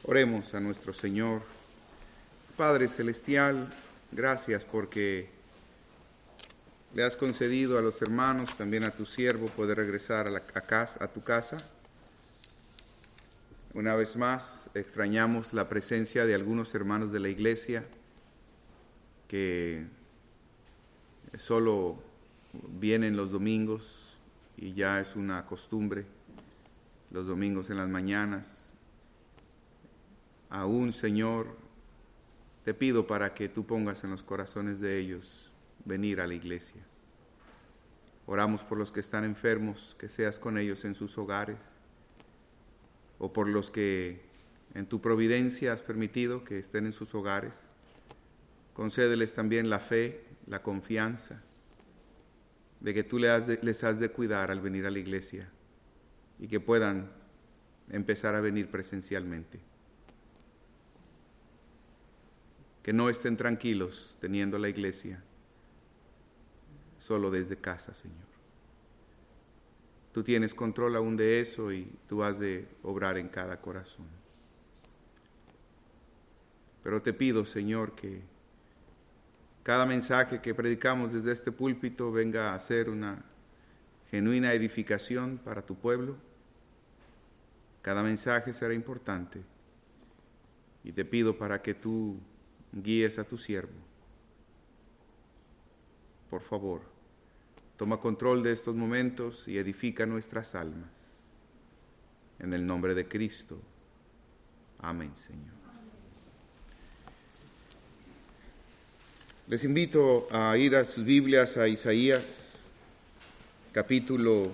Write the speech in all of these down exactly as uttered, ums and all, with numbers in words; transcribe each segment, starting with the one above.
Oremos a nuestro Señor. Padre Celestial, gracias porque le has concedido a los hermanos, también a tu siervo, poder regresar a, la, a, casa, a tu casa. Una vez más, extrañamos la presencia de algunos hermanos de la iglesia que solo vienen los domingos y ya es una costumbre, los domingos en las mañanas. Aún, Señor, te pido para que tú pongas en los corazones de ellos venir a la iglesia. Oramos por los que están enfermos, que seas con ellos en sus hogares, o por los que en tu providencia has permitido que estén en sus hogares. Concédeles también la fe, la confianza de que tú les has de, les has de cuidar al venir a la iglesia y que puedan empezar a venir presencialmente. Que no estén tranquilos teniendo la iglesia solo desde casa, Señor. Tú tienes control aún de eso y tú has de obrar en cada corazón. Pero te pido, Señor, que cada mensaje que predicamos desde este púlpito venga a ser una genuina edificación para tu pueblo. Cada mensaje será importante y te pido para que tú guíes a tu siervo. Por favor, toma control de estos momentos y edifica nuestras almas. En el nombre de Cristo. Amén, Señor. Les invito a ir a sus Biblias a Isaías, capítulo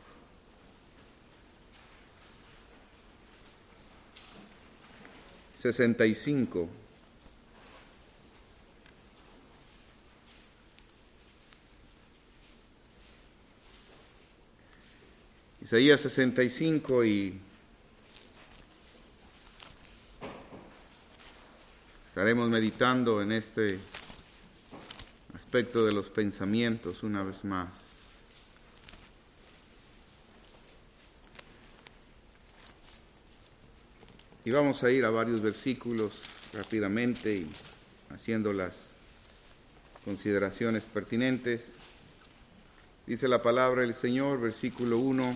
sesenta y cinco. Isaías sesenta y cinco y estaremos meditando en este aspecto de los pensamientos una vez más. Y vamos a ir a varios versículos rápidamente y haciendo las consideraciones pertinentes. Dice la palabra del Señor, versículo uno.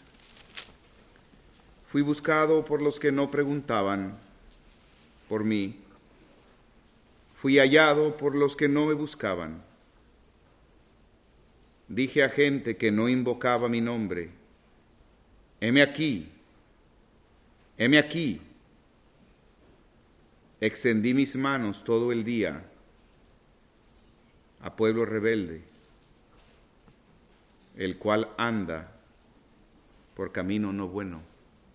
Fui buscado por los que no preguntaban por mí. Fui hallado por los que no me buscaban. Dije a gente que no invocaba mi nombre, heme aquí, heme aquí. Extendí mis manos todo el día a pueblo rebelde, el cual anda por camino no bueno,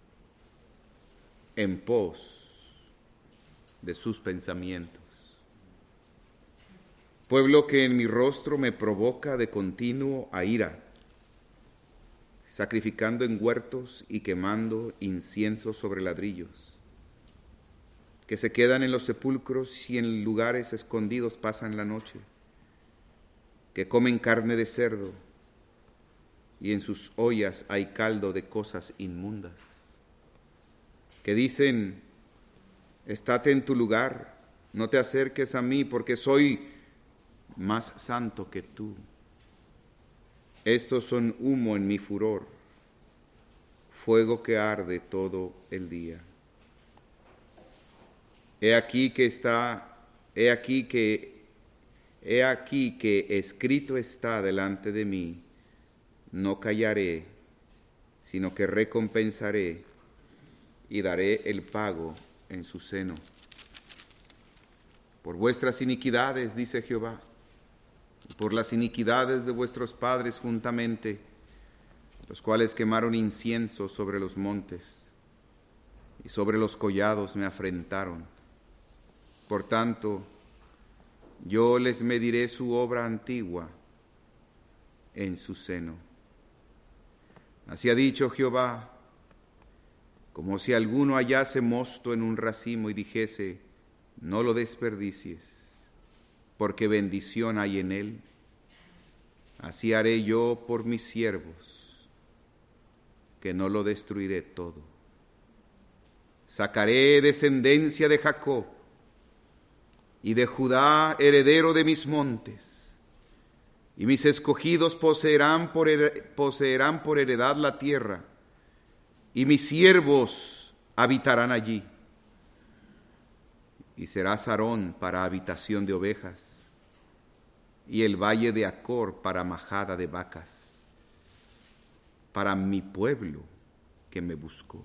en pos de sus pensamientos. Pueblo que en mi rostro me provoca de continuo a ira, sacrificando en huertos y quemando incienso sobre ladrillos, que se quedan en los sepulcros y en lugares escondidos pasan la noche, que comen carne de cerdo, y en sus ollas hay caldo de cosas inmundas, que dicen, estate en tu lugar, no te acerques a mí, porque soy más santo que tú. Estos son humo en mi furor, fuego que arde todo el día. He aquí que está, he aquí que, he aquí que escrito está delante de mí, no callaré, sino que recompensaré y daré el pago en su seno. Por vuestras iniquidades, dice Jehová, y por las iniquidades de vuestros padres juntamente, los cuales quemaron incienso sobre los montes, y sobre los collados me afrentaron. Por tanto, yo les mediré su obra antigua en su seno. Así ha dicho Jehová, como si alguno hallase mosto en un racimo y dijese, no lo desperdicies, porque bendición hay en él. Así haré yo por mis siervos, que no lo destruiré todo. sacaré descendencia de Jacob, y de Judá heredero de mis montes, y mis escogidos poseerán por, her- poseerán por heredad la tierra, y mis siervos habitarán allí. Y será Sarón para habitación de ovejas, y el valle de Acor para majada de vacas, para mi pueblo que me buscó.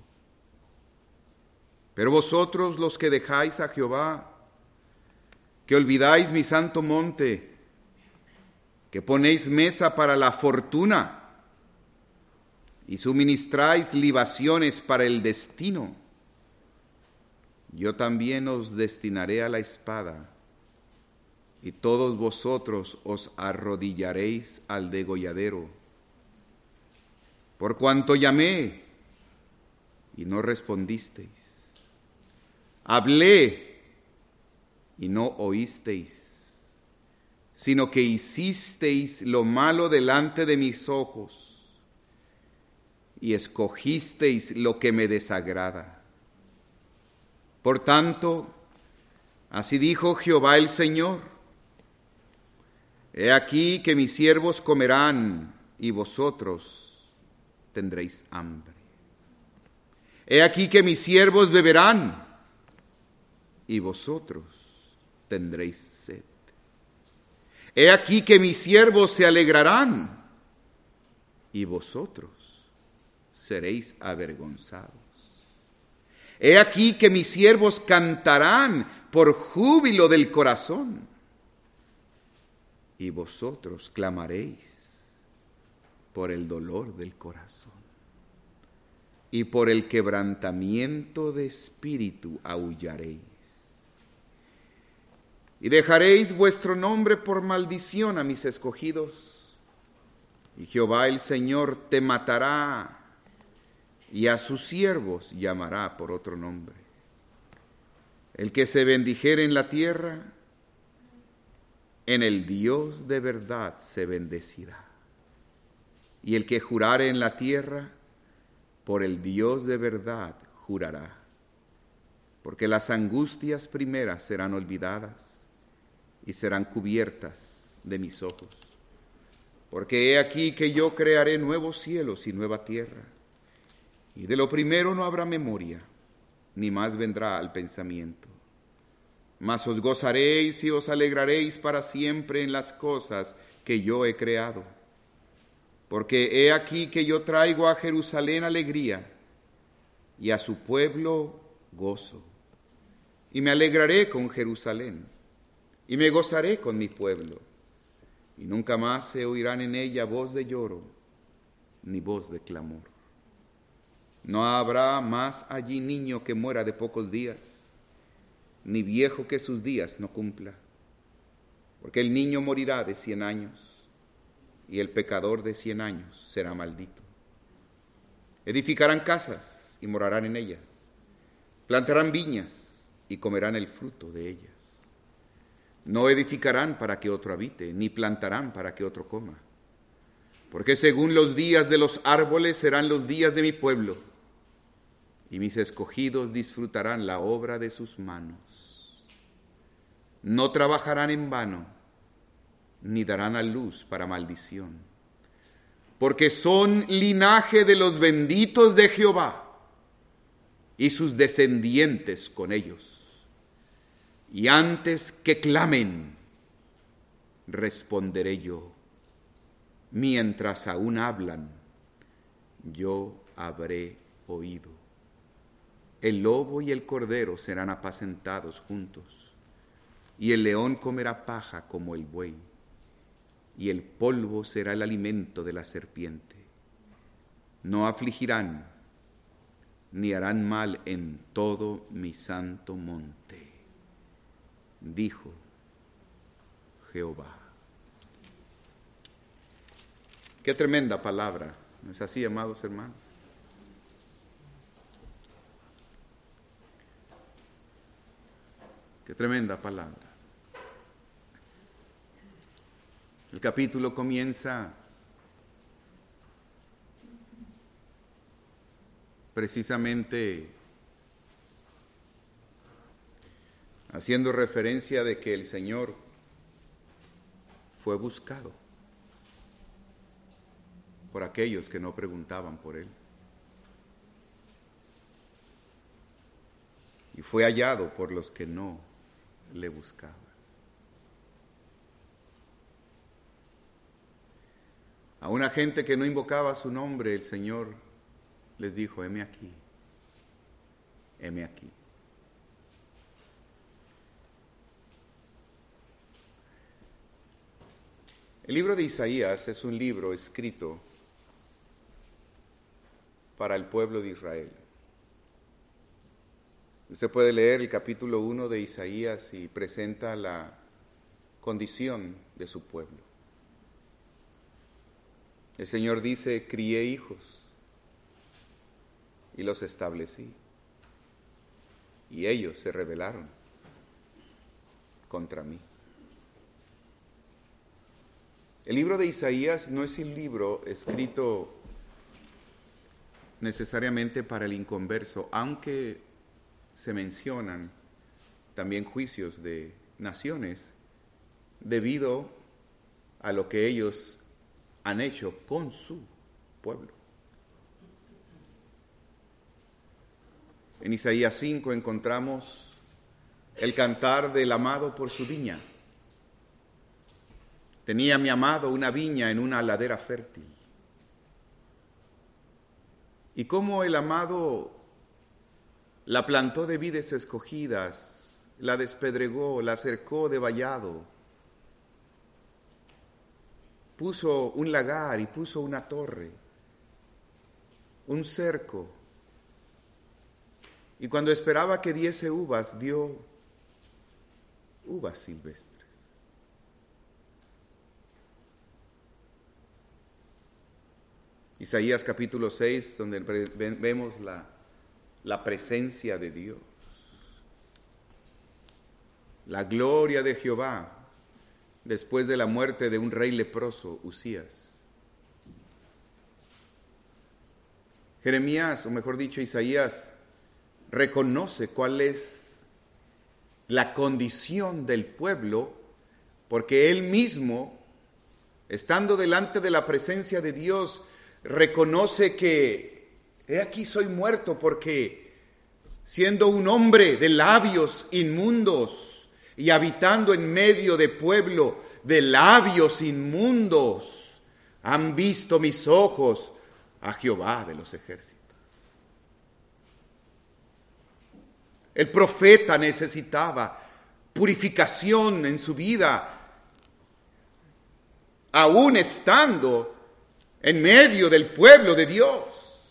Pero vosotros, los que dejáis a Jehová, que olvidáis mi santo monte, que ponéis mesa para la fortuna y suministráis libaciones para el destino, yo también os destinaré a la espada, y todos vosotros os arrodillaréis al degolladero. Por cuanto llamé y no respondisteis, hablé y no oísteis, sino que hicisteis lo malo delante de mis ojos y escogisteis lo que me desagrada. Por tanto, así dijo Jehová el Señor: He aquí que mis siervos comerán y vosotros tendréis hambre. He aquí que mis siervos beberán y vosotros tendréis sed. He aquí que mis siervos se alegrarán y vosotros seréis avergonzados. He aquí que mis siervos cantarán por júbilo del corazón, y vosotros clamaréis por el dolor del corazón, y por el quebrantamiento de espíritu aullaréis. Y dejaréis vuestro nombre por maldición a mis escogidos, y Jehová el Señor te matará, y a sus siervos llamará por otro nombre. El que se bendijere en la tierra, en el Dios de verdad se bendecirá. Y el que jurare en la tierra, por el Dios de verdad jurará. Porque las angustias primeras serán olvidadas y serán cubiertas de mis ojos. Porque he aquí que yo crearé nuevos cielos y nueva tierra, y de lo primero no habrá memoria, ni más vendrá al pensamiento. Mas os gozaréis y os alegraréis para siempre en las cosas que yo he creado. Porque he aquí que yo traigo a Jerusalén alegría, y a su pueblo gozo. Y me alegraré con Jerusalén, y me gozaré con mi pueblo. Y nunca más se oirán en ella voz de lloro, ni voz de clamor. No habrá más allí niño que muera de pocos días, ni viejo que sus días no cumpla. Porque el niño morirá de cien años, y el pecador de cien años será maldito. Edificarán casas y morarán en ellas. Plantarán viñas y comerán el fruto de ellas. No edificarán para que otro habite, ni plantarán para que otro coma. Porque según los días de los árboles serán los días de mi pueblo, y mis escogidos disfrutarán la obra de sus manos. No trabajarán en vano, ni darán a luz para maldición, porque son linaje de los benditos de Jehová, y sus descendientes con ellos. Y antes que clamen, responderé yo. Mientras aún hablan, yo habré oído. El lobo y el cordero serán apacentados juntos, y el león comerá paja como el buey, y el polvo será el alimento de la serpiente. No afligirán, ni harán mal en todo mi santo monte, dijo Jehová. Qué tremenda palabra, ¿no es así, amados hermanos? Qué tremenda palabra. El capítulo comienza precisamente haciendo referencia de que el Señor fue buscado por aquellos que no preguntaban por Él. Y fue hallado por los que no le buscaban. A una gente que no invocaba su nombre, el Señor les dijo: heme aquí, heme aquí. El libro de Isaías es un libro escrito para el pueblo de Israel. Usted puede leer el capítulo uno de Isaías y presenta la condición de su pueblo. El Señor dice: crié hijos y los establecí, y ellos se rebelaron contra mí. El libro de Isaías no es un libro escrito necesariamente para el inconverso, aunque se mencionan también juicios de naciones debido a lo que ellos han hecho con su pueblo. En Isaías cinco encontramos el cantar del amado por su viña. Tenía mi amado una viña en una ladera fértil. Y cómo el amado la plantó de vides escogidas, la despedregó, la cercó de vallado, puso un lagar y puso una torre, un cerco. Y cuando esperaba que diese uvas, dio uvas silvestres. Isaías capítulo seis, donde vemos la, la presencia de Dios, la gloria de Jehová, después de la muerte de un rey leproso, Usías. Jeremías, o mejor dicho, Isaías, reconoce cuál es la condición del pueblo, porque él mismo, estando delante de la presencia de Dios, reconoce que, he aquí soy muerto, porque siendo un hombre de labios inmundos y habitando en medio de pueblo de labios inmundos, han visto mis ojos a Jehová de los ejércitos. El profeta necesitaba purificación en su vida, aún estando en medio del pueblo de Dios.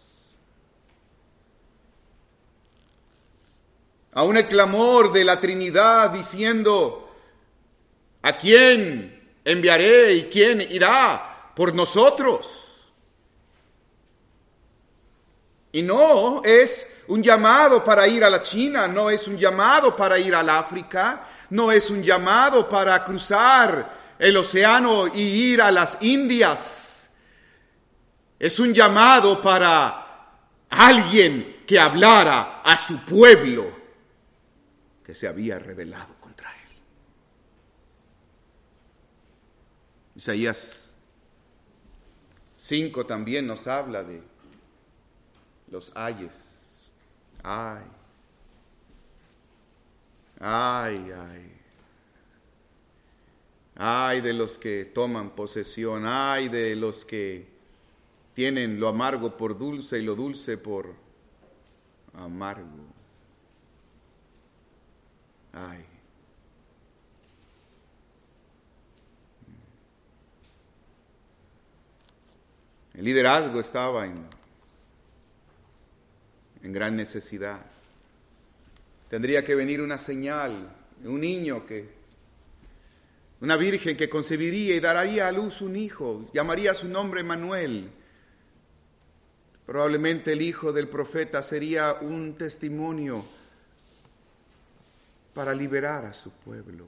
Aún el clamor de la Trinidad diciendo: ¿a quién enviaré y quién irá por nosotros? Y no es un llamado para ir a la China, no es un llamado para ir al África, no es un llamado para cruzar el océano y ir a las Indias. Es un llamado para alguien que hablara a su pueblo que se había rebelado contra él. Isaías cinco también nos habla de los ayes. Ay, ay, ay. Ay de los que toman posesión, ay de los que tienen lo amargo por dulce y lo dulce por amargo. Ay. El liderazgo estaba en, en gran necesidad. Tendría que venir una señal, un niño que, una virgen que concebiría y daría a luz un hijo, llamaría su nombre Manuel. Probablemente el hijo del profeta sería un testimonio para liberar a su pueblo.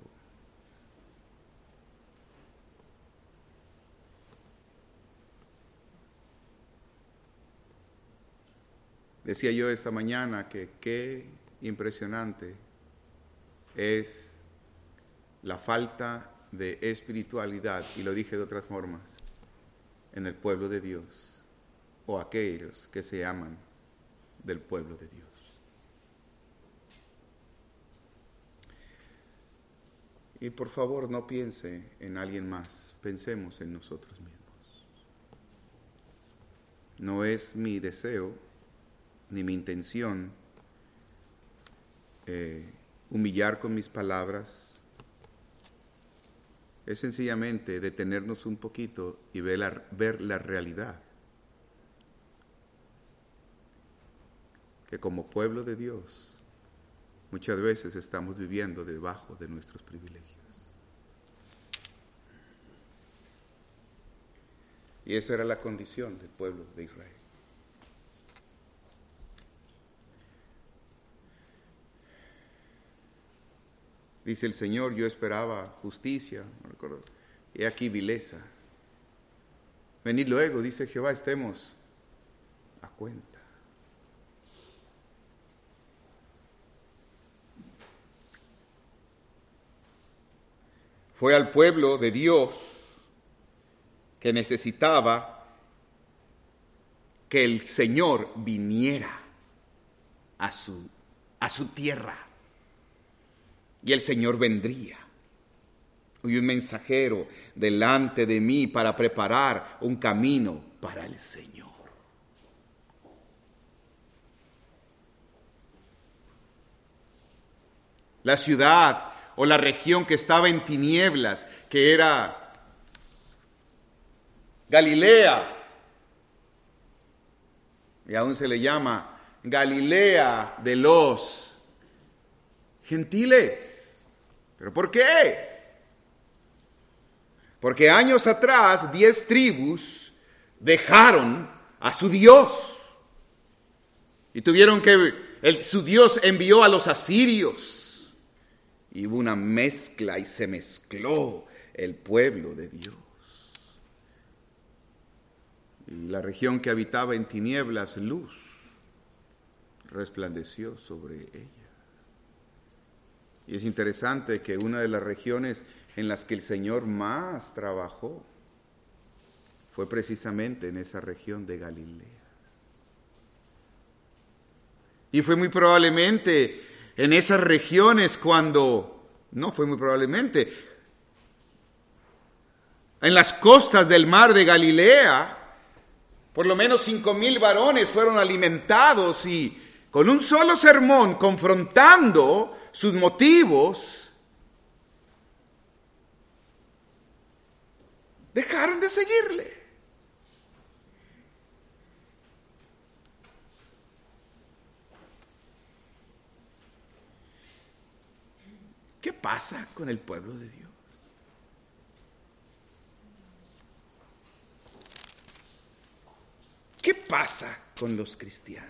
Decía yo esta mañana que qué impresionante es la falta de espiritualidad, y lo dije de otras formas, en el pueblo de Dios, o aquellos que se llaman del pueblo de Dios. Y por favor, no piense en alguien más, pensemos en nosotros mismos. No es mi deseo ni mi intención eh, humillar con mis palabras. Es sencillamente detenernos un poquito y ver la, ver la realidad. Que como pueblo de Dios, muchas veces estamos viviendo debajo de nuestros privilegios. Y esa era la condición del pueblo de Israel. Dice el Señor, yo esperaba justicia, no recuerdo, y aquí vileza. Venid luego, dice Jehová, estemos a cuenta. Fue al pueblo de Dios que necesitaba que el Señor viniera a su, a su tierra. Y el Señor vendría. Y un mensajero delante de mí para preparar un camino para el Señor. La ciudad o la región que estaba en tinieblas, que era Galilea, y aún se le llama Galilea de los gentiles. ¿Pero por qué? Porque años atrás diez tribus dejaron a su Dios y tuvieron que, el, su Dios envió a los asirios y hubo una mezcla y se mezcló el pueblo de Dios. Y la región que habitaba en tinieblas, luz resplandeció sobre ella. Y es interesante que una de las regiones en las que el Señor más trabajó fue precisamente en esa región de Galilea. Y fue muy probablemente en esas regiones cuando, no fue muy probablemente, en las costas del mar de Galilea, por lo menos cinco mil varones fueron alimentados y con un solo sermón confrontando sus motivos, dejaron de seguirle. ¿Qué pasa con el pueblo de Dios? ¿Qué pasa con los cristianos?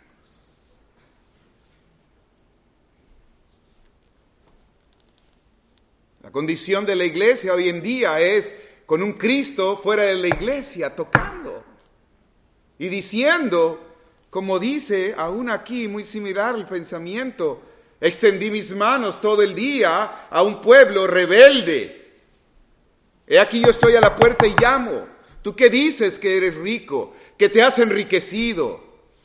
La condición de la iglesia hoy en día es con un Cristo fuera de la iglesia tocando y diciendo, como dice aún aquí, muy similar al pensamiento, extendí mis manos todo el día a un pueblo rebelde. He aquí yo estoy a la puerta y llamo. ¿Tú qué dices que eres rico, que te has enriquecido?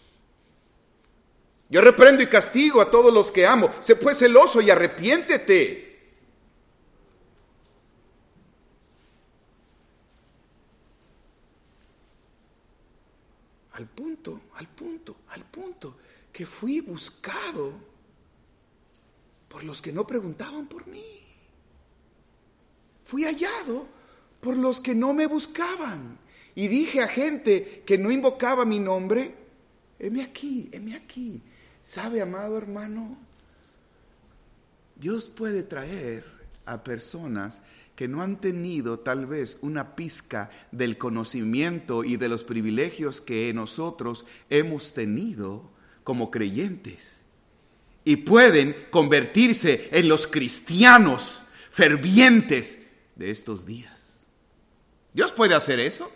Yo reprendo y castigo a todos los que amo. Sé pues celoso y arrepiéntete. Al punto, al punto, al punto, que fui buscado por los que no preguntaban por mí. Fui hallado por los que no me buscaban. Y dije a gente que no invocaba mi nombre, heme aquí, heme aquí. ¿Sabe, amado hermano? Dios puede traer a personas que no han tenido tal vez una pizca del conocimiento y de los privilegios que nosotros hemos tenido como creyentes. Y pueden convertirse en los cristianos fervientes de estos días. ¿Dios puede hacer eso?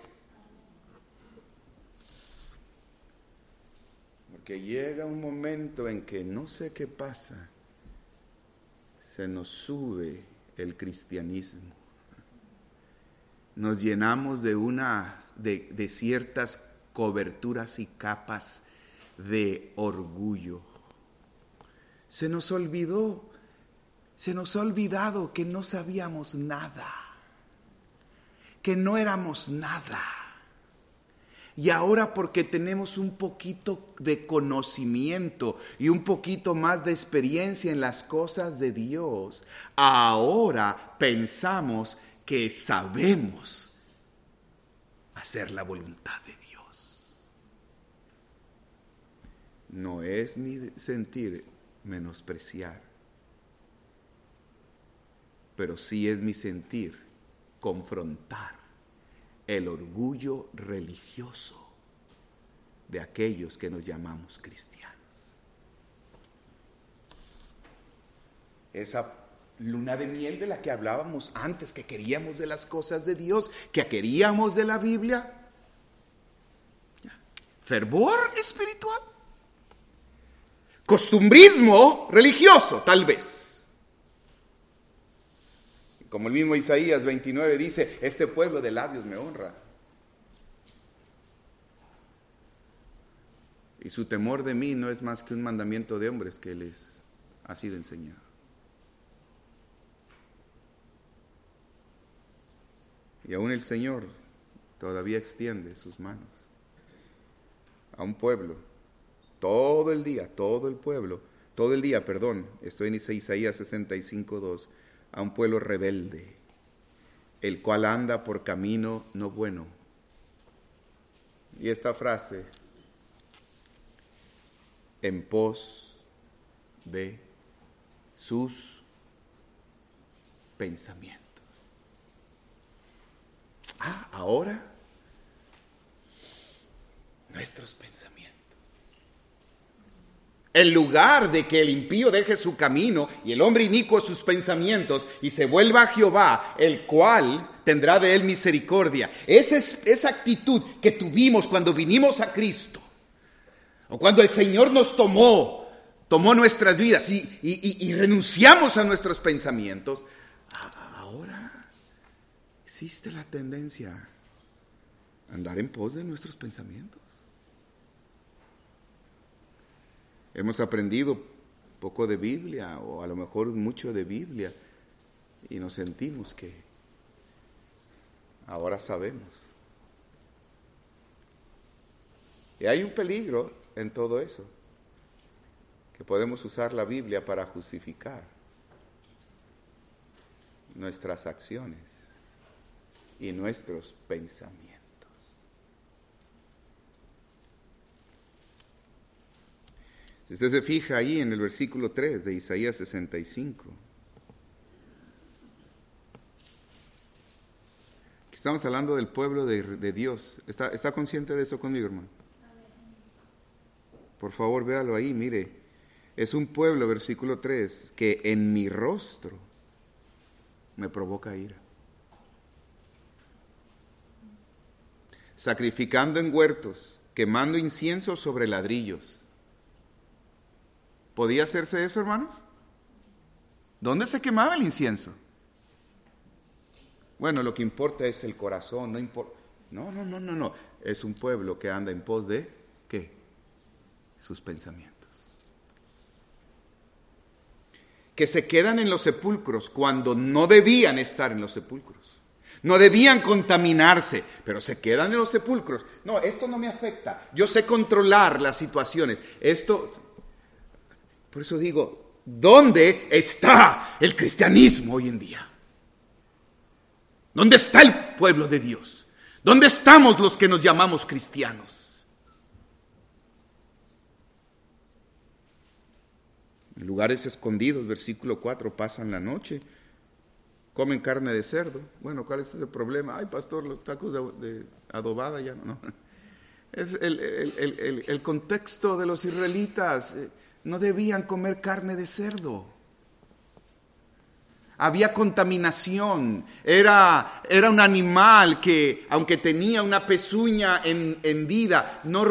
Porque llega un momento en que no sé qué pasa. se nos sube el cristianismo. Nos llenamos de, una, de, de ciertas coberturas y capas de orgullo. Se nos olvidó, se nos ha olvidado que no sabíamos nada, que no éramos nada. Y ahora, porque tenemos un poquito de conocimiento y un poquito más de experiencia en las cosas de Dios, ahora pensamos que sabemos hacer la voluntad de Dios. No es mi sentir menospreciar, pero sí es mi sentir confrontar el orgullo religioso de aquellos que nos llamamos cristianos. Esa luna de miel de la que hablábamos antes, que queríamos de las cosas de Dios, que queríamos de la Biblia. Fervor espiritual. Costumbrismo religioso, tal vez. Como el mismo Isaías veintinueve dice, este pueblo de labios me honra. Y su temor de mí no es más que un mandamiento de hombres que les ha sido enseñado. Y aún el Señor todavía extiende sus manos a un pueblo, todo el día, todo el pueblo, todo el día, perdón, estoy en Isaías sesenta y cinco, dos, a un pueblo rebelde, el cual anda por camino no bueno. Y esta frase, en pos de sus pensamientos. Ah, ahora, nuestros pensamientos. En lugar de que el impío deje su camino y el hombre inicuo sus pensamientos y se vuelva a Jehová, el cual tendrá de él misericordia. Esa, es, esa actitud que tuvimos cuando vinimos a Cristo, o cuando el Señor nos tomó, tomó nuestras vidas y, y, y, y renunciamos a nuestros pensamientos, ahora existe la tendencia a andar en pos de nuestros pensamientos. Hemos aprendido poco de Biblia, o a lo mejor mucho de Biblia, y nos sentimos que ahora sabemos. Y hay un peligro en todo eso, que podemos usar la Biblia para justificar nuestras acciones y nuestros pensamientos. Si usted se fija ahí en el versículo tres de Isaías sesenta y cinco, estamos hablando del pueblo de, de Dios. ¿Está, ¿Está consciente de eso conmigo, hermano? Por favor, véalo ahí, mire. Es un pueblo, versículo tres, que en mi rostro me provoca ira. Sacrificando en huertos, quemando incienso sobre ladrillos. ¿Podía hacerse eso, hermanos? ¿Dónde se quemaba el incienso? Bueno, lo que importa es el corazón, no importa. No, no, no, no, no. Es un pueblo que anda en pos de, ¿qué? Sus pensamientos. Que se quedan en los sepulcros cuando no debían estar en los sepulcros. No debían contaminarse, pero se quedan en los sepulcros. No, esto no me afecta. Yo sé controlar las situaciones. Esto... Por eso digo, ¿dónde está el cristianismo hoy en día? ¿Dónde está el pueblo de Dios? ¿Dónde estamos los que nos llamamos cristianos? En lugares escondidos, versículo cuatro, pasan la noche, comen carne de cerdo. Bueno, ¿cuál es ese problema? Ay, pastor, los tacos de, de adobada ya no. no. Es el, el, el, el, el contexto de los israelitas. No debían comer carne de cerdo. Había contaminación. Era, era un animal que, aunque tenía una pezuña hendida, no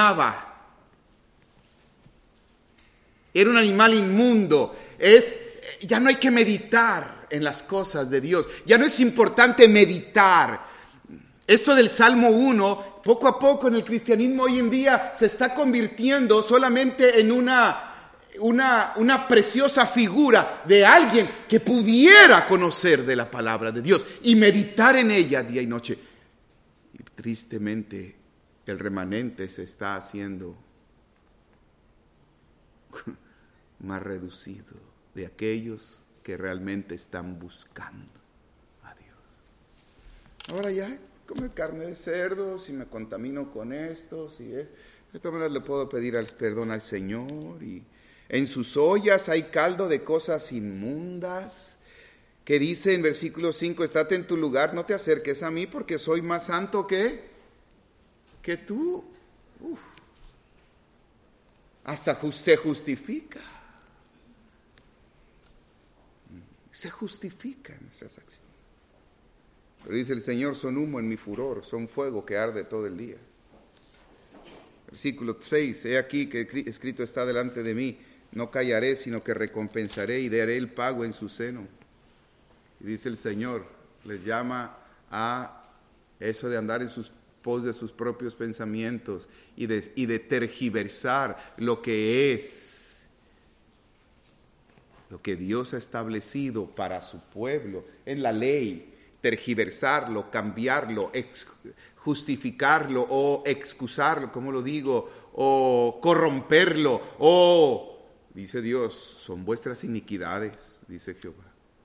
rumiaba. Era un animal inmundo. Es, ya no hay que meditar en las cosas de Dios. Ya no es importante meditar. Esto del Salmo uno, poco a poco en el cristianismo hoy en día se está convirtiendo solamente en una, una, una preciosa figura de alguien que pudiera conocer de la palabra de Dios y meditar en ella día y noche. Y tristemente el remanente se está haciendo más reducido de aquellos que realmente están buscando a Dios. Ahora ya comer carne de cerdo, si me contamino con esto, si es, de todas maneras le puedo pedir al, perdón al Señor. Y en sus ollas hay caldo de cosas inmundas, que dice en versículo cinco, estate en tu lugar, no te acerques a mí porque soy más santo que, que tú. Uf. Hasta se justifica. Se justifica en nuestras acciones. Pero dice el Señor, son humo en mi furor, son fuego que arde todo el día. Versículo seis, he aquí que escrito está delante de mí, no callaré, sino que recompensaré y daré el pago en su seno. Y dice el Señor, les llama a eso de andar en sus pos de sus propios pensamientos y de, y de tergiversar lo que es, lo que Dios ha establecido para su pueblo en la ley. Tergiversarlo, cambiarlo, ex, justificarlo o excusarlo, como lo digo, o corromperlo, o, dice Dios, son vuestras iniquidades, dice Jehová.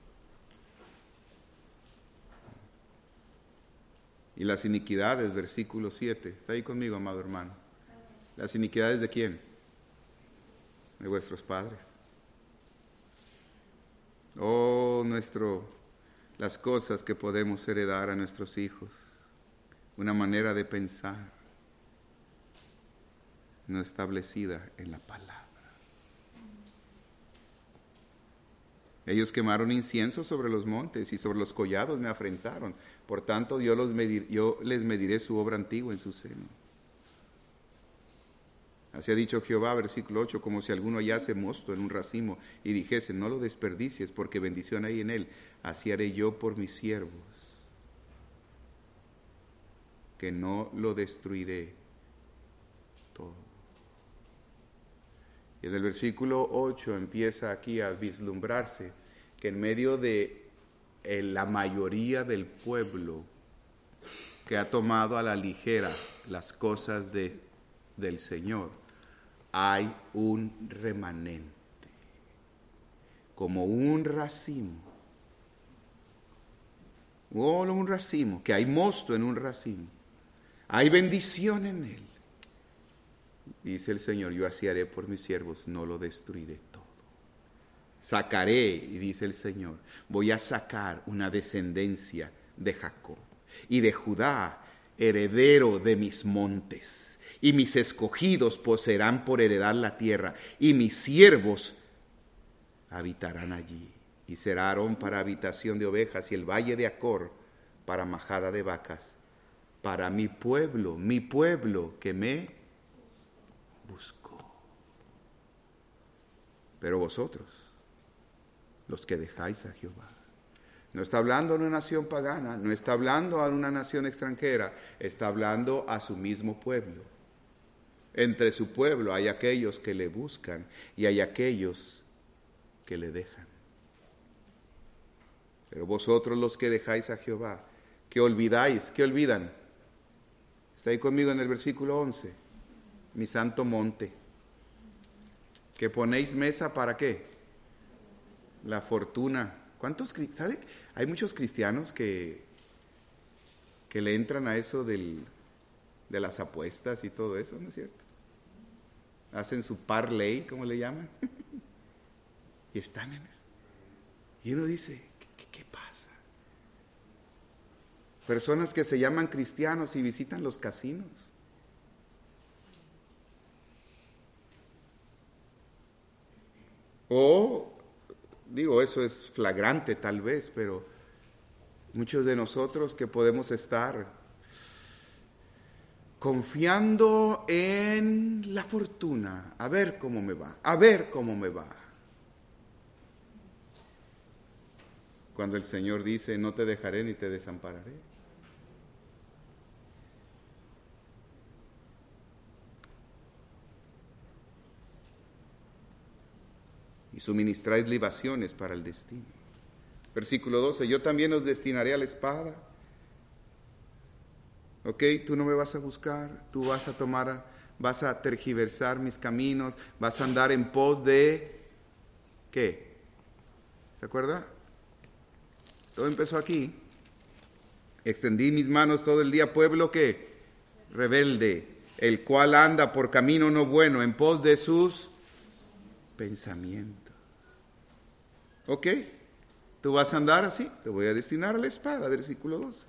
Y las iniquidades, versículo siete, está ahí conmigo, amado hermano. ¿Las iniquidades de quién? De vuestros padres. Oh, nuestro... las cosas que podemos heredar a nuestros hijos, una manera de pensar no establecida en la palabra. Ellos quemaron incienso sobre los montes y sobre los collados me afrentaron, por tanto yo, los medir, yo les mediré su obra antigua en su seno. Así ha dicho Jehová, versículo ocho, como si alguno hallase mosto en un racimo y dijese, no lo desperdicies porque bendición hay en él. Así haré yo por mis siervos, que no lo destruiré todo. Y en el versículo ocho empieza aquí a vislumbrarse que en medio de eh, la mayoría del pueblo que ha tomado a la ligera las cosas de, del Señor, hay un remanente, como un racimo, o un racimo, que hay mosto en un racimo, hay bendición en él. Dice el Señor, yo así haré por mis siervos, no lo destruiré todo. Sacaré, y dice el Señor, voy a sacar una descendencia de Jacob y de Judá, heredero de mis montes. Y mis escogidos poseerán por heredad la tierra, y mis siervos habitarán allí. Y será Aarón para habitación de ovejas, y el valle de Acor para majada de vacas, para mi pueblo, mi pueblo que me buscó. Pero vosotros, los que dejáis a Jehová, no está hablando a una nación pagana, no está hablando a una nación extranjera, está hablando a su mismo pueblo. Entre su pueblo hay aquellos que le buscan y hay aquellos que le dejan. Pero vosotros los que dejáis a Jehová, que olvidáis, ¿qué olvidan? Está ahí conmigo en el versículo once. Mi santo monte. Que ponéis mesa para qué? La fortuna. ¿Cuántos, sabe? Hay muchos cristianos que, que le entran a eso del, de las apuestas y todo eso, ¿no es cierto? Hacen su parlay, como le llaman, y están en eso. Y uno dice, ¿qué, qué, qué pasa? Personas que se llaman cristianos y visitan los casinos. O, digo, eso es flagrante tal vez, pero muchos de nosotros que podemos estar confiando en la fortuna, a ver cómo me va, a ver cómo me va. cuando el Señor dice, no te dejaré ni te desampararé. Y suministráis libaciones para el destino. Versículo doce, yo también os destinaré a la espada. Ok, tú no me vas a buscar, tú vas a tomar, vas a tergiversar mis caminos, vas a andar en pos de, ¿qué? ¿Se acuerda? Todo empezó aquí. Extendí mis manos todo el día, pueblo que rebelde, el cual anda por camino no bueno, en pos de sus pensamientos. ¿Ok? Tú vas a andar así, te voy a destinar a la espada, versículo doce.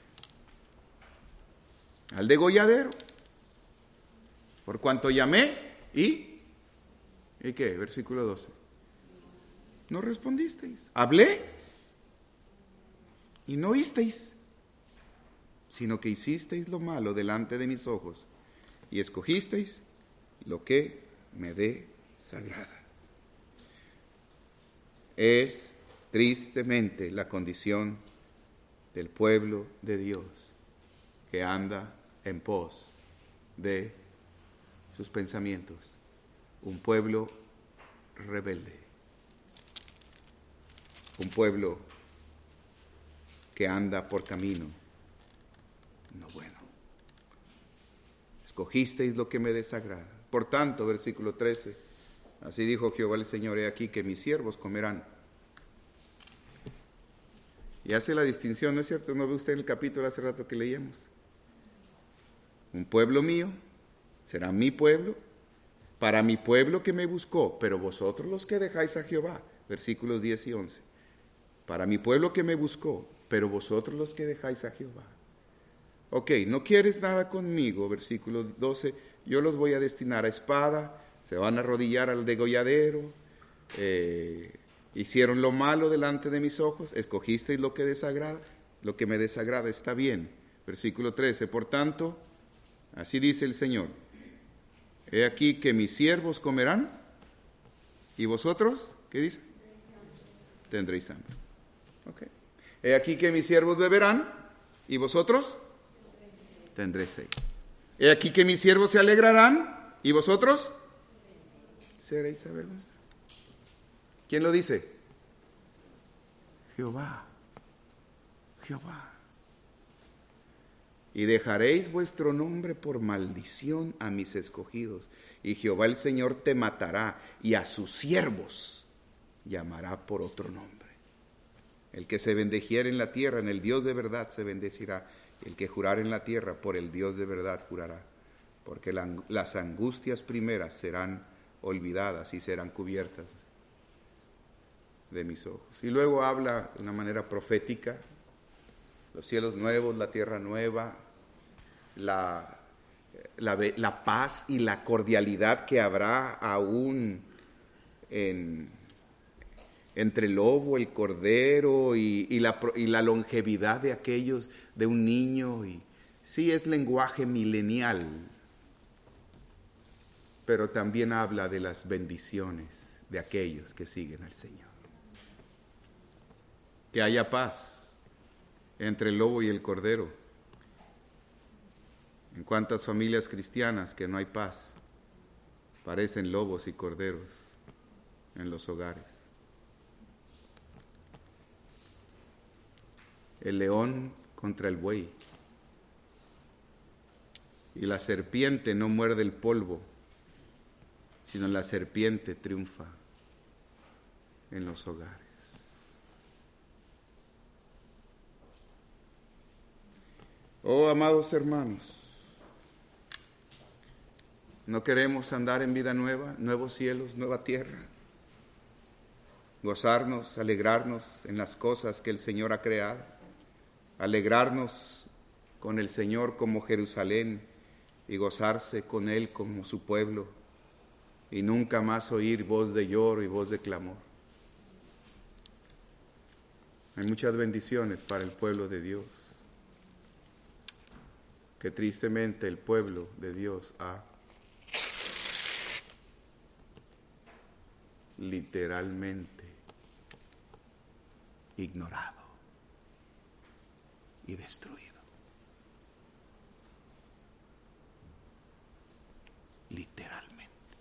Al degolladero. Por cuanto llamé y... ¿Y qué? Versículo doce. No respondisteis. Hablé y no oísteis, sino que hicisteis lo malo delante de mis ojos y escogisteis lo que me desagrada. Es tristemente la condición del pueblo de Dios que anda en pos de sus pensamientos. Un pueblo rebelde. Un pueblo que anda por camino no bueno. Escogisteis lo que me desagrada. Por tanto, versículo trece, así dijo Jehová el Señor, he aquí que mis siervos comerán. Y hace la distinción, ¿no es cierto? ¿No ve usted en el capítulo hace rato que leíamos? Un pueblo mío será mi pueblo, para mi pueblo que me buscó, pero vosotros los que dejáis a Jehová, versículos diez y once. Para mi pueblo que me buscó, pero vosotros los que dejáis a Jehová. Ok, no quieres nada conmigo, versículo doce, yo los voy a destinar a espada, se van a arrodillar al degolladero, eh, hicieron lo malo delante de mis ojos, escogisteis lo que desagrada, lo que me desagrada está bien. Versículo trece, por tanto, así dice el Señor, he aquí que mis siervos comerán, y vosotros, ¿qué dice? Tendréis hambre. Okay. He aquí que mis siervos beberán, y vosotros tendréis sed. He aquí que mis siervos se alegrarán, y vosotros seréis avergonzados. ¿Quién lo dice? Jehová. Jehová. Y dejaréis vuestro nombre por maldición a mis escogidos, y Jehová el Señor te matará, y a sus siervos llamará por otro nombre. El que se bendijere en la tierra, en el Dios de verdad se bendecirá. El que jurare en la tierra, por el Dios de verdad jurará. Porque la, las angustias primeras serán olvidadas y serán cubiertas de mis ojos. Y luego habla de una manera profética, los cielos nuevos, la tierra nueva, la, la, la paz y la cordialidad que habrá aún en... entre el lobo, el cordero y, y, la, y la longevidad de aquellos, de un niño. Y sí, es lenguaje milenial, pero también habla de las bendiciones de aquellos que siguen al Señor. Que haya paz entre el lobo y el cordero. En cuántas familias cristianas que no hay paz, parecen lobos y corderos en los hogares. El león contra el buey. Y la serpiente no muerde el polvo, sino la serpiente triunfa en los hogares. Oh, amados hermanos, ¿no queremos andar en vida nueva, nuevos cielos, nueva tierra? Gozarnos, alegrarnos en las cosas que el Señor ha creado. Alegrarnos con el Señor como Jerusalén y gozarse con Él como su pueblo y nunca más oír voz de lloro y voz de clamor. Hay muchas bendiciones para el pueblo de Dios, que tristemente el pueblo de Dios ha literalmente ignorado y destruido. Literalmente.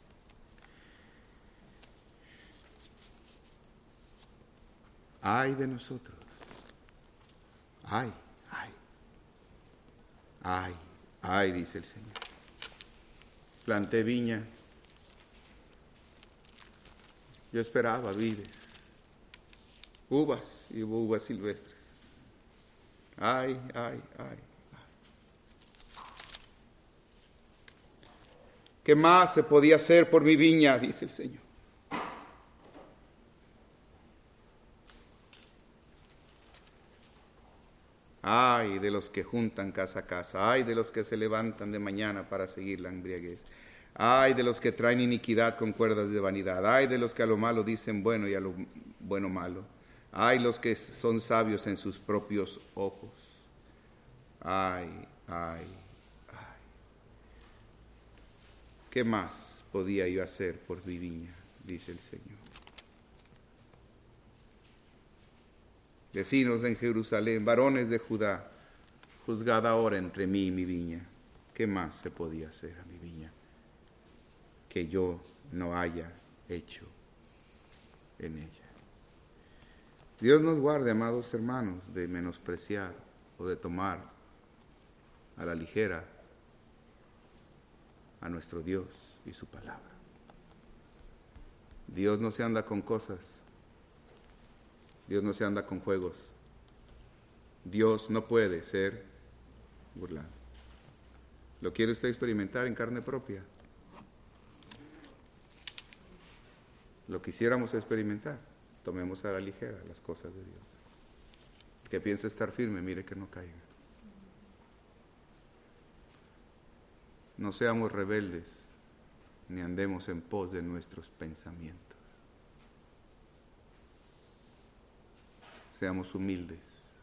Ay de nosotros. Ay, ay. Ay, ay, dice el Señor. Planté viña. Yo esperaba vides, uvas y hubo uvas silvestres. Ay, ay, ay. ¿Qué más se podía hacer por mi viña? Dice el Señor. Ay de los que juntan casa a casa, ay de los que se levantan de mañana para seguir la embriaguez, ay de los que traen iniquidad con cuerdas de vanidad, ay de los que a lo malo dicen bueno y a lo bueno malo, ay los que son sabios en sus propios ojos, ay, ay, ay. ¿Qué más podía yo hacer por mi viña? Dice el Señor. Vecinos en Jerusalén, varones de Judá, juzgad ahora entre mí y mi viña. ¿Qué más se podía hacer a mi viña que yo no haya hecho en ella? Dios nos guarde, amados hermanos, de menospreciar o de tomar a la ligera a nuestro Dios y su palabra. Dios no se anda con cosas. Dios no se anda con juegos. Dios no puede ser burlado. ¿Lo quiere usted experimentar en carne propia? Lo quisiéramos experimentar. Tomemos a la ligera las cosas de Dios. El que piensa estar firme, mire que no caiga. No seamos rebeldes, ni andemos en pos de nuestros pensamientos. Seamos humildes.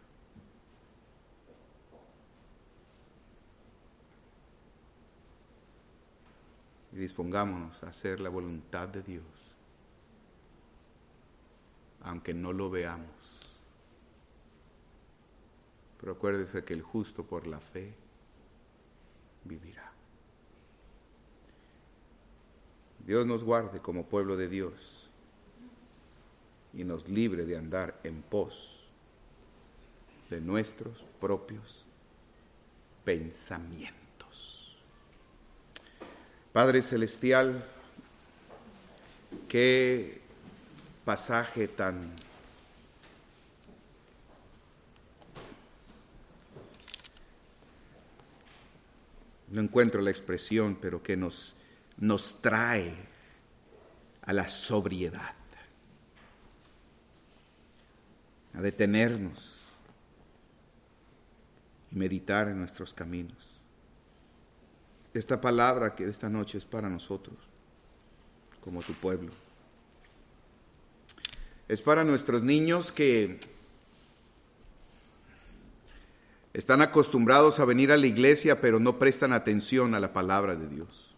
Y dispongámonos a hacer la voluntad de Dios, aunque no lo veamos. Pero acuérdese que el justo por la fe vivirá. Dios nos guarde como pueblo de Dios y nos libre de andar en pos de nuestros propios pensamientos. Padre Celestial, qué pasaje tan no encuentro la expresión, pero que nos, nos trae a la sobriedad, a detenernos y meditar en nuestros caminos. Esta palabra que esta noche es para nosotros, como tu pueblo. Es para nuestros niños que están acostumbrados a venir a la iglesia, pero no prestan atención a la palabra de Dios.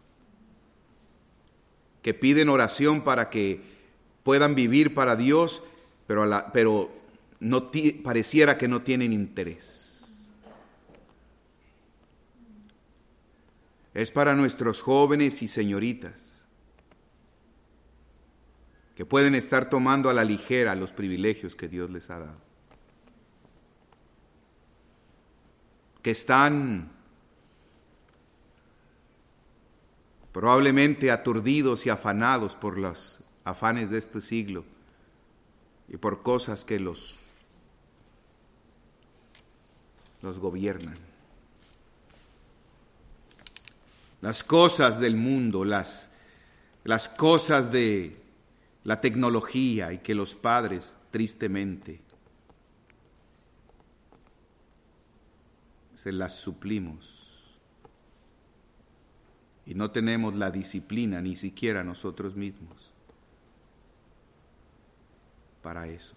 Que piden oración para que puedan vivir para Dios, pero, a la, pero no ti, pareciera que no tienen interés. Es para nuestros jóvenes y señoritas que pueden estar tomando a la ligera los privilegios que Dios les ha dado. Que están probablemente aturdidos y afanados por los afanes de este siglo y por cosas que los, los gobiernan. Las cosas del mundo, las, las cosas de la tecnología, y que los padres tristemente se las suplimos y no tenemos la disciplina ni siquiera nosotros mismos para eso.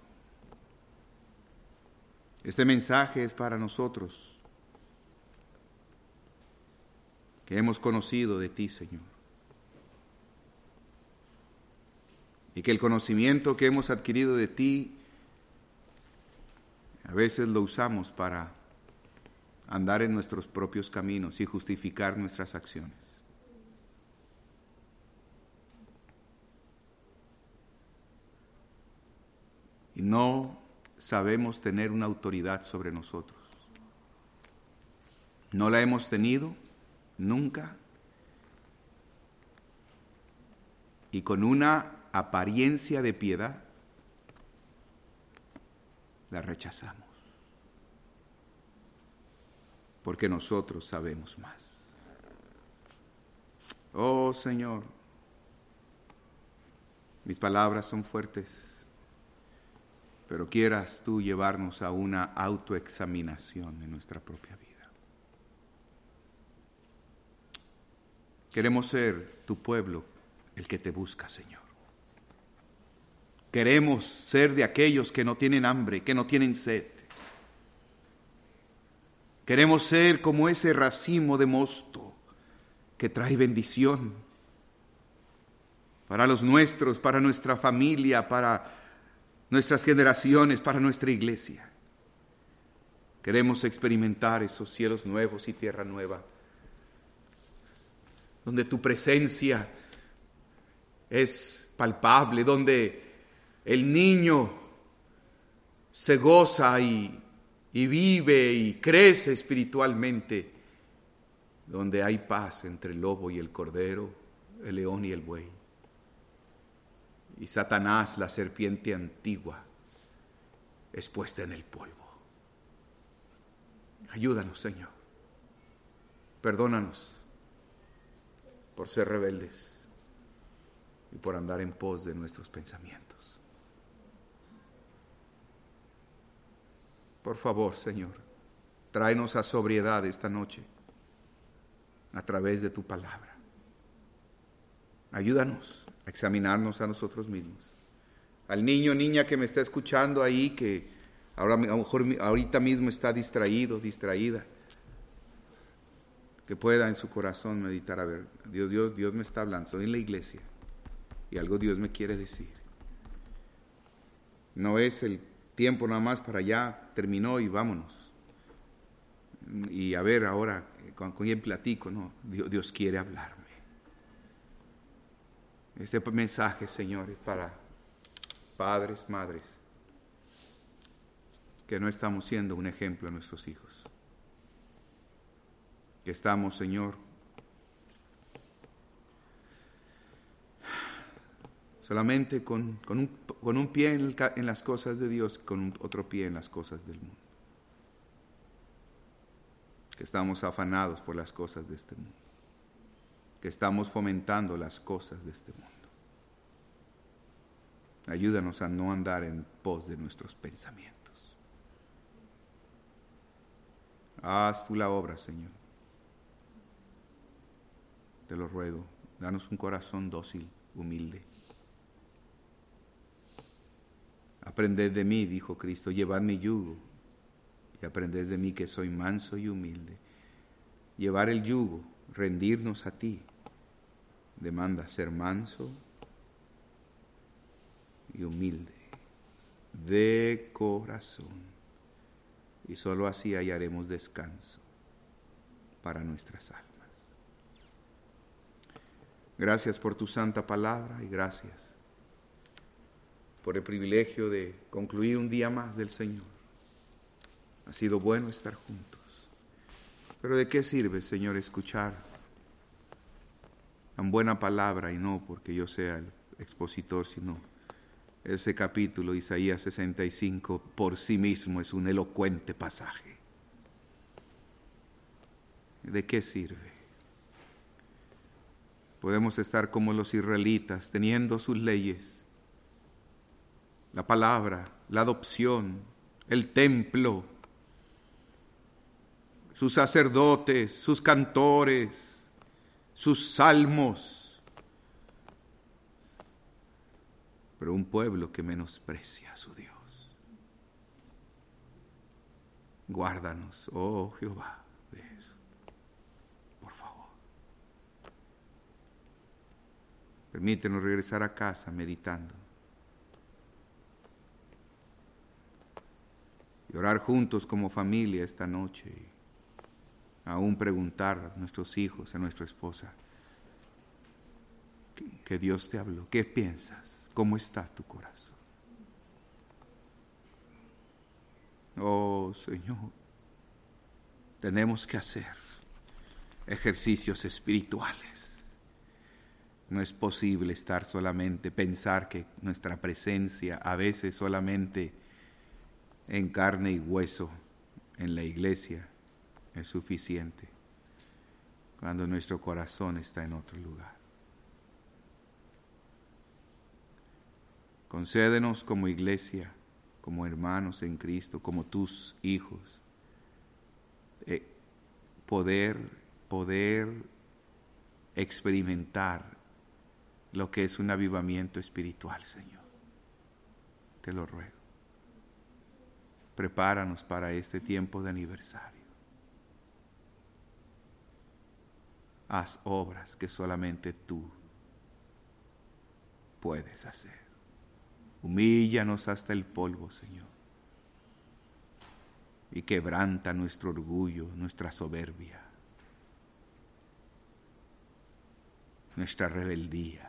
Este mensaje es para nosotros que hemos conocido de ti, Señor, y que el conocimiento que hemos adquirido de ti A veces lo usamos para andar en nuestros propios caminos y justificar nuestras acciones. Y no sabemos tener una autoridad sobre nosotros. No la hemos tenido nunca. Y con una apariencia de piedad la rechazamos. Porque nosotros sabemos más. Oh Señor, mis palabras son fuertes, pero quieras tú llevarnos a una autoexaminación en nuestra propia vida. Queremos ser tu pueblo, el que te busca, Señor. Queremos ser de aquellos que no tienen hambre, que no tienen sed. Queremos ser como ese racimo de mosto que trae bendición para los nuestros, para nuestra familia, para nuestras generaciones, para nuestra iglesia. Queremos experimentar esos cielos nuevos y tierra nueva, donde tu presencia es palpable, donde el niño se goza y, y vive y crece espiritualmente, donde hay paz entre el lobo y el cordero, el león y el buey. Y Satanás, la serpiente antigua, es puesta en el polvo. Ayúdanos, Señor. Perdónanos por ser rebeldes y por andar en pos de nuestros pensamientos. Por favor, Señor, tráenos a sobriedad esta noche a través de tu palabra. Ayúdanos a examinarnos a nosotros mismos. Al niño o niña que me está escuchando ahí, que ahora, a lo mejor ahorita mismo está distraído, distraída, que pueda en su corazón meditar, a ver, Dios, Dios, Dios me está hablando, estoy en la iglesia y algo Dios me quiere decir. No es el tiempo nada más para ya, terminó y vámonos. Y a ver ahora, con, con quién platico, no, Dios, Dios quiere hablarme. Este mensaje, Señor, es para padres, madres, que no estamos siendo un ejemplo a nuestros hijos. Que estamos, Señor, solamente con, con, un, con un pie en, el, en las cosas de Dios, con un, otro pie en las cosas del mundo. Que estamos afanados por las cosas de este mundo. Que estamos fomentando las cosas de este mundo. Ayúdanos a no andar en pos de nuestros pensamientos. Haz tú la obra, Señor. Te lo ruego, danos un corazón dócil, humilde. Aprended de mí, dijo Cristo, llevad mi yugo y aprended de mí que soy manso y humilde. Llevar el yugo, rendirnos a ti, demanda ser manso y humilde, de corazón. Y solo así hallaremos descanso para nuestras almas. Gracias por tu santa palabra y gracias por el privilegio de concluir un día más del Señor. Ha sido bueno estar juntos. Pero ¿de qué sirve, Señor, escuchar tan buena palabra y no porque yo sea el expositor, sino ese capítulo, Isaías sesenta y cinco, por sí mismo es un elocuente pasaje? ¿De qué sirve? Podemos estar como los israelitas, teniendo sus leyes, la palabra, la adopción, el templo, sus sacerdotes, sus cantores, sus salmos, pero un pueblo que menosprecia a su Dios. Guárdanos, oh Jehová, de eso, por favor. Permítenos regresar a casa meditando. y orar juntos como familia esta noche, y aún preguntar a nuestros hijos, a nuestra esposa, que, que Dios te habló, ¿qué piensas? ¿Cómo está tu corazón? Oh Señor, tenemos que hacer ejercicios espirituales. No es posible estar solamente, pensar que nuestra presencia a veces solamente en carne y hueso en la iglesia es suficiente, cuando nuestro corazón está en otro lugar. Concédenos como iglesia, como hermanos en Cristo, como tus hijos, eh, poder, poder experimentar lo que es un avivamiento espiritual, Señor. Te lo ruego. Prepáranos para este tiempo de aniversario. Haz obras que solamente tú puedes hacer. Humíllanos hasta el polvo, Señor, y quebranta nuestro orgullo, nuestra soberbia, nuestra rebeldía.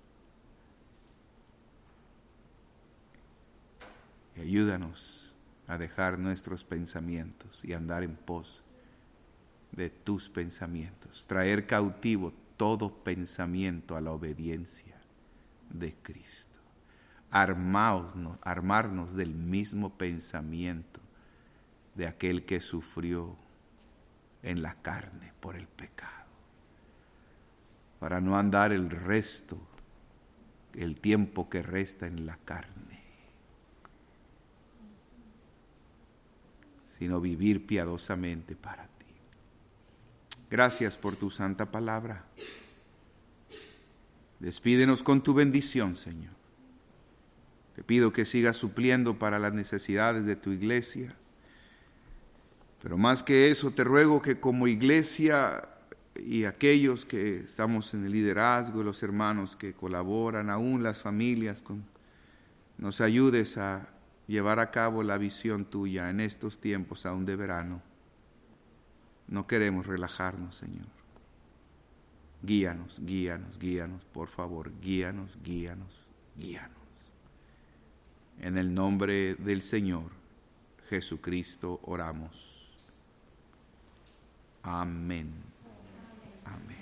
Y ayúdanos a dejar nuestros pensamientos y andar en pos de tus pensamientos. Traer cautivo todo pensamiento a la obediencia de Cristo. Armarnos, armarnos del mismo pensamiento de aquel que sufrió en la carne por el pecado, para no andar el resto, el tiempo que resta en la carne, sino vivir piadosamente para ti. Gracias por tu santa palabra. Despídenos con tu bendición, Señor. Te pido que sigas supliendo para las necesidades de tu iglesia. Pero más que eso, te ruego que como iglesia y aquellos que estamos en el liderazgo, los hermanos que colaboran, aún las familias, con, nos ayudes a llevar a cabo la visión tuya en estos tiempos aún de verano. No queremos relajarnos, Señor. Guíanos, guíanos, guíanos, por favor, guíanos, guíanos, guíanos. En el nombre del Señor Jesucristo oramos. Amén. Amén.